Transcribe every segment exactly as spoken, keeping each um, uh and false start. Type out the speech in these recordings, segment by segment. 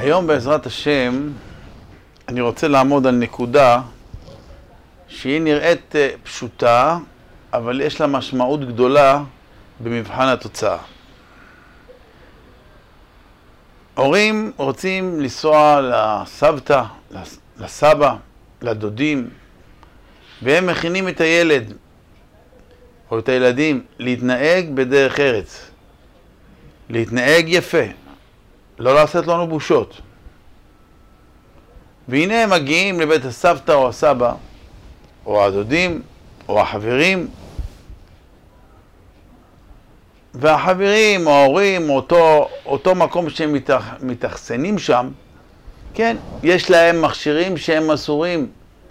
היום בעזרת השם אני רוצה לעמוד על נקודה שהיא נראית פשוטה, אבל יש לה משמעות גדולה במבחן התוצאה. הורים רוצים לנסוע לסבתא, לסבא, לדודים, והם מכינים את הילד או את הילדים להתנהג בדרך ארץ, להתנהג יפה, לא לעשות לנו בושות. והנה הם מגיעים לבית הסבתא או הסבא, או הדודים, או החברים, והחברים או ההורים, אותו, אותו מקום שהם מתאח, מתאכסנים שם, כן, יש להם מכשירים שהם אסורים,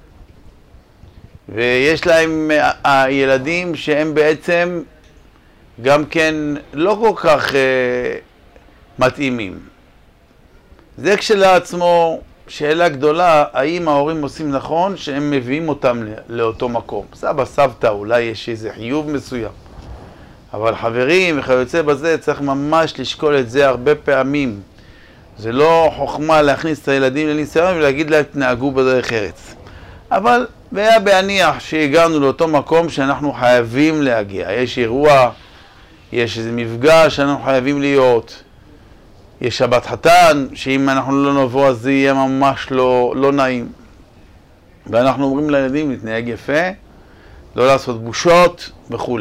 ויש להם הילדים שהם בעצם גם כן לא כל כך אה, מתאימים. זה כשלעצמו שאלה גדולה, האם ההורים עושים נכון שהם מביאים אותם לאותו מקום. סבא, סבתא, אולי יש איזה חיוב מסוים. אבל חברים וכיוצא בזה, צריך ממש לשקול את זה הרבה פעמים. זה לא חוכמה להכניס את הילדים לניסיון ולהגיד להם תנהגו בדרך ארץ. אבל היה בהניח שהגענו לאותו מקום שאנחנו חייבים להגיע. יש אירוע, יש איזה מפגש שאנחנו חייבים להיות. יש שבת חתן, שאם אנחנו לא נבוא אז זה יהיה ממש לא, לא נעים. ואנחנו אומרים לילדים להתנהג יפה, לא לעשות בושות וכו'.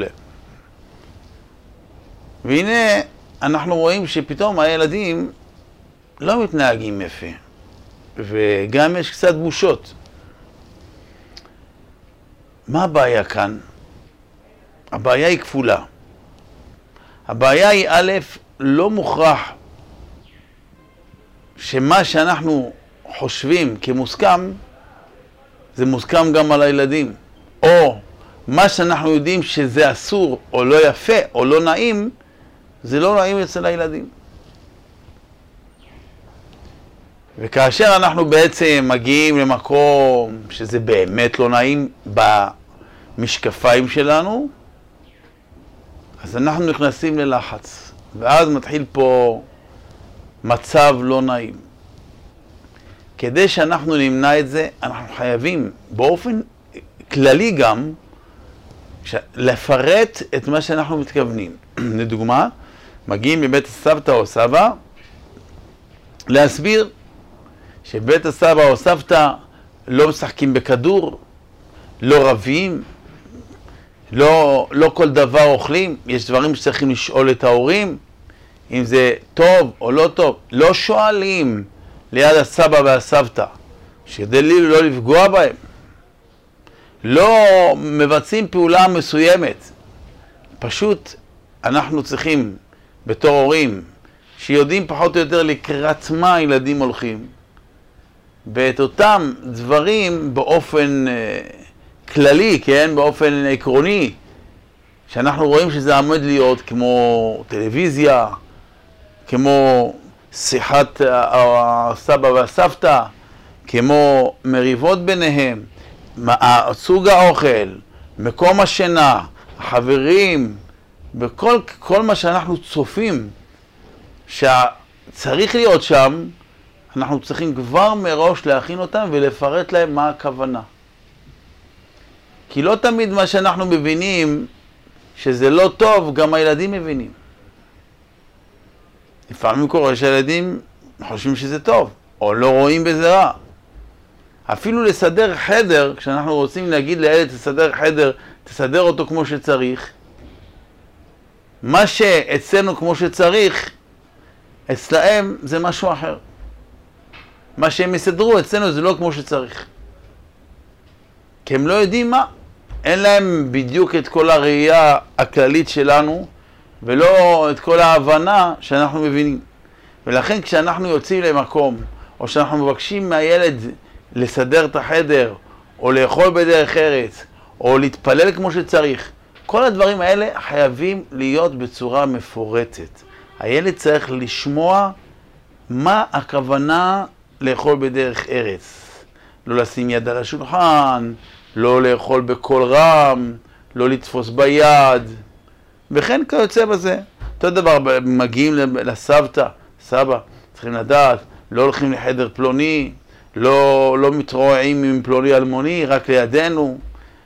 והנה אנחנו רואים שפתאום הילדים לא מתנהגים יפה, וגם יש קצת בושות. מה הבעיה כאן? הבעיה היא כפולה. הבעיה היא א', לא מוכרח שמה שאנחנו חושבים כמוסכם, זה מוסכם גם על הילדים. או מה שאנחנו יודעים שזה אסור, או לא יפה, או לא נעים, זה לא נעים אצל הילדים. וכאשר אנחנו בעצם מגיעים למקום שזה באמת לא נעים במשקפיים שלנו, אז אנחנו נכנסים ללחץ, ואז מתחיל פה מצב לא נעים. כדי שאנחנו נמנע את זה, אנחנו חייבים באופן כללי גם לפרט את מה שאנחנו מתכוונים. לדוגמה, מגיעים מבית הסבתא או סבא, להסביר שבית הסבא או סבתא לא משחקים בכדור, לא רבים, לא, לא כל דבר אוכלים. יש דברים שצריכים לשאול את ההורים, אם זה טוב או לא טוב. לא שואלים ליד הסבא והסבתא, שכדי לא לפגוע בהם. לא מבצעים פעולה מסוימת. פשוט אנחנו צריכים בתור הורים שיודעים פחות או יותר לקראת מה הילדים הולכים, ואת אותם דברים באופן אה, כללי, כן, באופן עקרוני, שאנחנו רואים שזה עומד להיות כמו טלוויזיה, כמו שיחת הסבא והסבתא, כמו מריבות ביניהם, סוג האוכל, מקום השינה, החברים, בכל כל מה שאנחנו צופים שצריך להיות שם, אנחנו צריכים כבר מראש להכין אותם ולפרט להם מה הכוונה. כי לא תמיד מה שאנחנו מבינים שזה לא טוב, גם הילדים מבינים. לפעמים קורה שהילדים חושבים שזה טוב, או לא רואים בזה רע. אפילו לסדר חדר, כשאנחנו רוצים להגיד לילד תסדר חדר, תסדר אותו כמו שצריך, מה שאצלנו כמו שצריך, אצלהם זה משהו אחר. מה שהם יסדרו אצלנו זה לא כמו שצריך. כי הם לא יודעים מה. אין להם בדיוק את כל הראייה הכללית שלנו, ולא את כל ההבנה שאנחנו מבינים. ולכן כשאנחנו יוצאים למקום, או שאנחנו מבקשים מהילד לסדר את החדר, או לאכול בדרך ארץ, או להתפלל כמו שצריך, כל הדברים האלה חייבים להיות בצורה מפורטת. הילד צריך לשמוע מה הכוונה לאכול בדרך ארץ. לא לשים יד על השולחן, לא לאכול בקול רם, לא לתפוס ביד, וכן כיוצא בזה. אותו דבר, מגיעים לסבתא, סבא, צריכים לדעת, לא הולכים לחדר פלוני, לא, לא מתרועעים עם פלוני אלמוני, רק לידינו,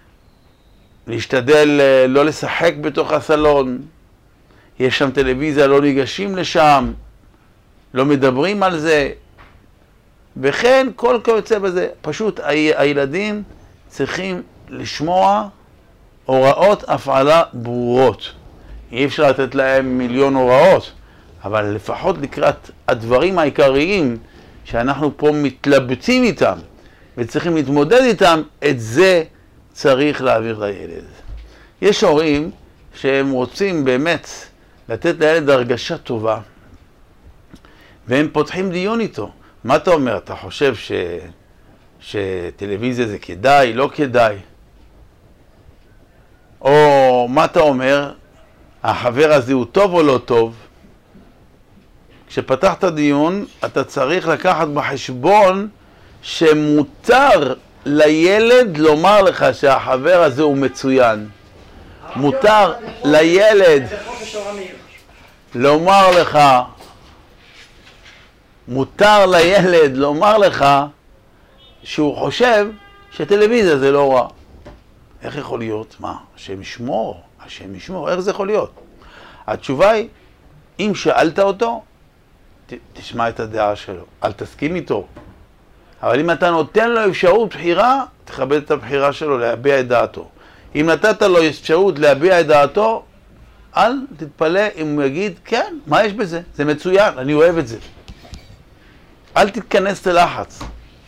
להשתדל לא לשחק בתוך הסלון, יש שם טלוויזיה, לא ניגשים לשם, לא מדברים על זה, וכן כל כיוצא בזה. פשוט הילדים צריכים לשמוע הוראות הפעלה ברורות. אי אפשר לתת להם מיליון הוראות, אבל לפחות לקראת הדברים העיקריים שאנחנו פה מתלבטים איתם וצריכים להתמודד איתם, את זה צריך להעביר לילד. יש הורים שהם רוצים באמת לתת לילד הרגשה טובה, והם פותחים דיון איתו. מה אתה אומר? אתה חושב ש... שטלוויזיה זה כדאי, לא כדאי? או מה אתה אומר? החבר הזה הוא טוב או לא טוב? כשפתחת דיון, אתה צריך לקחת בחשבון שמותר לילד לומר לך שהחבר הזה הוא מצוין. מותר לילד לומר לך, מותר לילד לומר לך שהוא חושב שטלוויזיה זה לא רע. איך יכול להיות? מה? השם ישמור, השם ישמור, איך זה יכול להיות? התשובה היא, אם שאלת אותו, ת, תשמע את הדעה שלו, אל תסכים איתו. אבל אם אתה נותן לו אפשרות בחירה, תכבד את הבחירה שלו, להביע את דעתו. אם נתת לו אפשרות להביע את דעתו, אל תתפלא אם הוא יגיד, כן, מה יש בזה? זה מצוין, אני אוהב את זה. אל תתכנס ללחץ.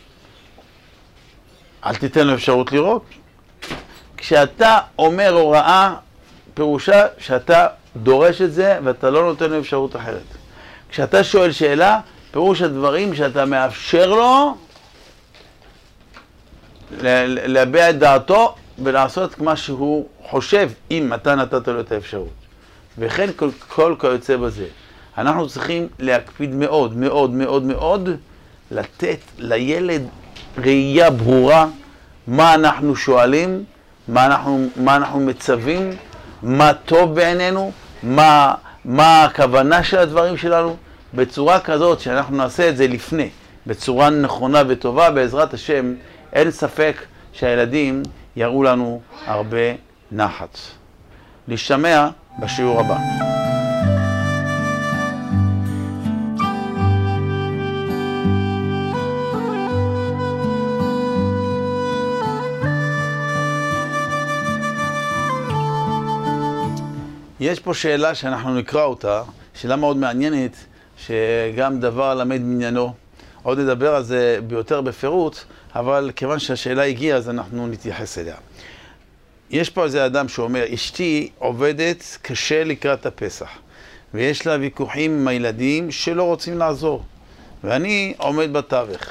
אל תיתן לו אפשרות לראות. כשאתה אומר הוראה, פירושה שאתה דורש את זה ואתה לא נותן לו אפשרות אחרת. כשאתה שואל שאלה, פירוש הדברים שאתה מאפשר לו להביע את דעתו ולעשות מה שהוא חושב אם אתה נתת לו את האפשרות. וכן כל, כל כיוצא בזה. אנחנו צריכים להקפיד מאוד מאוד מאוד מאוד לתת לילד ראייה ברורה מה אנחנו שואלים, מה אנחנו, מה אנחנו מצווים, מה טוב בעינינו, מה, מה הכוונה של הדברים שלנו, בצורה כזאת שאנחנו נעשה את זה לפני, בצורה נכונה וטובה, בעזרת השם, אין ספק שהילדים יראו לנו הרבה נחת. להשתמע בשיעור הבא. יש פה שאלה שאנחנו נקרא אותה, שאלה מאוד מעניינת, שגם דבר למד מעניינו. עוד נדבר על זה ביותר בפירוט, אבל כיוון שהשאלה הגיעה, אז אנחנו נתייחס אליה. יש פה איזה אדם שאומר, אשתי עובדת קשה לקראת הפסח, ויש לה ויכוחים עם הילדים שלא רוצים לעזור, ואני עומד בתווך.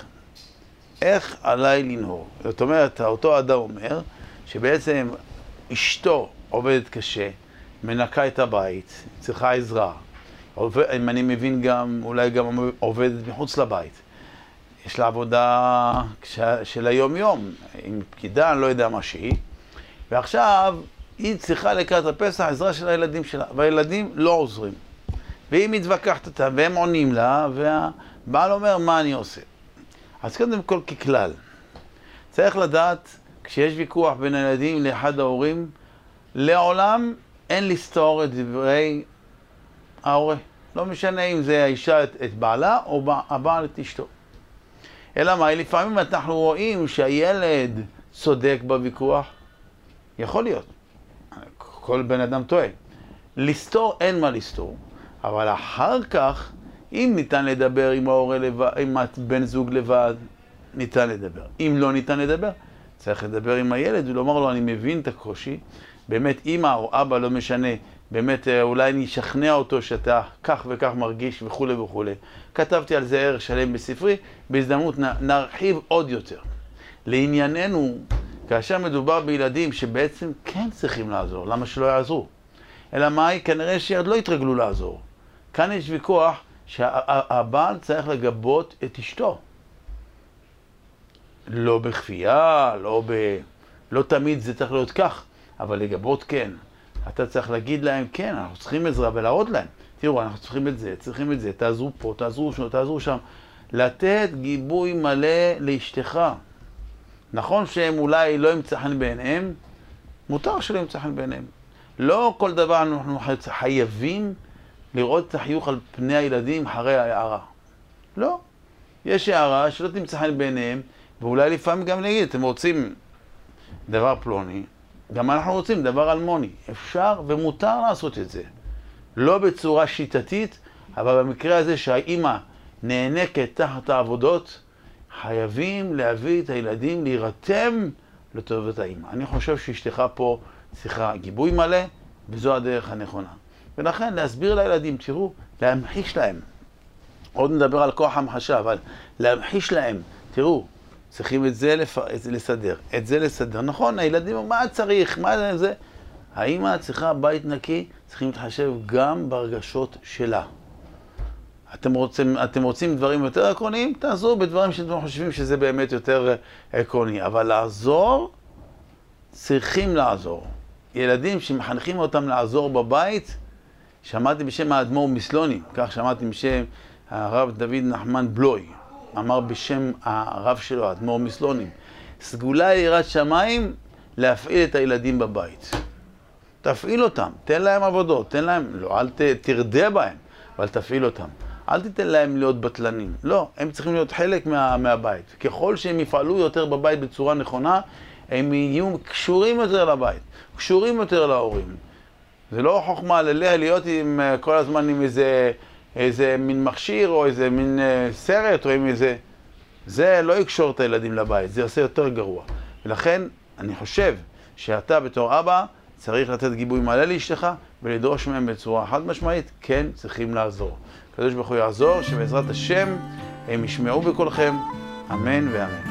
איך עליי לנהור? זאת אומרת, אותו אדם אומר, שבעצם אשתו עובדת קשה, מנקה את הבית, צריכה עזרה. אם אני מבין גם, אולי גם עובדת מחוץ לבית. יש לה עבודה של היום יום, עם פקידה, אני לא יודע מה שהיא. ועכשיו היא צריכה לקראת הפסח עזרה של הילדים שלה, והילדים לא עוזרים. והיא מתווכחת אותה, והם עונים לה, והבעל אומר, מה אני עושה? אז קודם כל ככלל, צריך לדעת, כשיש ויכוח בין הילדים לאחד ההורים, לעולם אין לסתור את דברי ההורה. לא משנה אם זה האישה את, את בעלה או הבעל את אשתו. אלא מה, לפעמים אנחנו רואים שהילד צודק בוויכוח. יכול להיות. כל בן אדם טועה. לסתור אין מה לסתור. אבל אחר כך, אם ניתן לדבר עם ההורה לבד, עם בן זוג לבד, ניתן לדבר. אם לא ניתן לדבר, צריך לדבר עם הילד ולומר לו, אני מבין את הקושי. באמת, אמא או אבא לא משנה, באמת אולי אני אשכנע אותו שאתה כך וכך מרגיש וכו' וכו'. כתבתי על זה ערך שלם בספרי, בהזדמנות נרחיב עוד יותר. לענייננו, כאשר מדובר בילדים שבעצם כן צריכים לעזור, למה שלא יעזרו? אלא מהי? כנראה שעוד לא יתרגלו לעזור. כאן יש ויכוח שהבעל צריך לגבות את אשתו. לא בכפייה, לא, ב... לא תמיד זה צריך להיות כך, אבל לגבות כן. אתה צריך להגיד להם, כן, אנחנו צריכים עזרה ולהראות להם. תראו, אנחנו צריכים את זה, צריכים את זה, תעזרו פה, תעזרו שם, תעזרו שם. לתת גיבוי מלא לאשתך. נכון שהם אולי לא ימצא חן בעיניהם, מותר שלא ימצא חן בעיניהם. לא כל דבר אנחנו חייבים לראות את החיוך על פני הילדים אחרי ההערה. לא. יש הערה שלא תמצא חן בעיניהם, ואולי לפעמים גם נגיד, אתם רוצים דבר פלוני, גם אנחנו רוצים דבר אלמוני. אפשר ומותר לעשות את זה. לא בצורה שיטתית, אבל במקרה הזה שהאימא נאנקת תחת העבודות, חייבים להביא את הילדים להירתם לטובת האימא. אני חושב שאשתך פה צריכה גיבוי מלא, וזו הדרך הנכונה. ולכן להסביר לילדים, תראו, להמחיש להם. עוד נדבר על כוח המחשה, אבל להמחיש להם, תראו, צריכים את זה, לפ... את זה לסדר, את זה לסדר. נכון, הילדים, מה צריך, מה זה? האמא צריכה בית נקי, צריכים להתחשב גם ברגשות שלה. אתם רוצים, אתם רוצים דברים יותר עקרוניים? תעזרו בדברים שאתם חושבים שזה באמת יותר עקרוני. אבל לעזור, צריכים לעזור. ילדים שמחנכים אותם לעזור בבית, שמעתי בשם האדמו"ר מסלונים, כך שמעתי בשם הרב דוד נחמן בלוי, אמר בשם הרב שלו, האדמו"ר מסלונים, סגולה ליראת שמיים להפעיל את הילדים בבית. תפעיל אותם, תן להם עבודות, תן להם, לא, אל ת, תרדה בהם, אבל תפעיל אותם. אל תיתן להם להיות בטלנים. לא, הם צריכים להיות חלק מה, מהבית. ככל שהם יפעלו יותר בבית בצורה נכונה, הם יהיו קשורים יותר לבית, קשורים יותר להורים. זה לא חוכמה לליה להיות עם, כל הזמן עם איזה, איזה מין מכשיר או איזה מין סרט או עם איזה... זה לא יקשור את הילדים לבית, זה יעשה יותר גרוע. ולכן אני חושב שאתה בתור אבא צריך לתת גיבוי מלא לאשתך ולדרוש מהם בצורה חד משמעית, כן צריכים לעזור. הקדוש ברוך הוא יעזור, שבעזרת השם הם ישמעו בקולכם, אמן ואמן.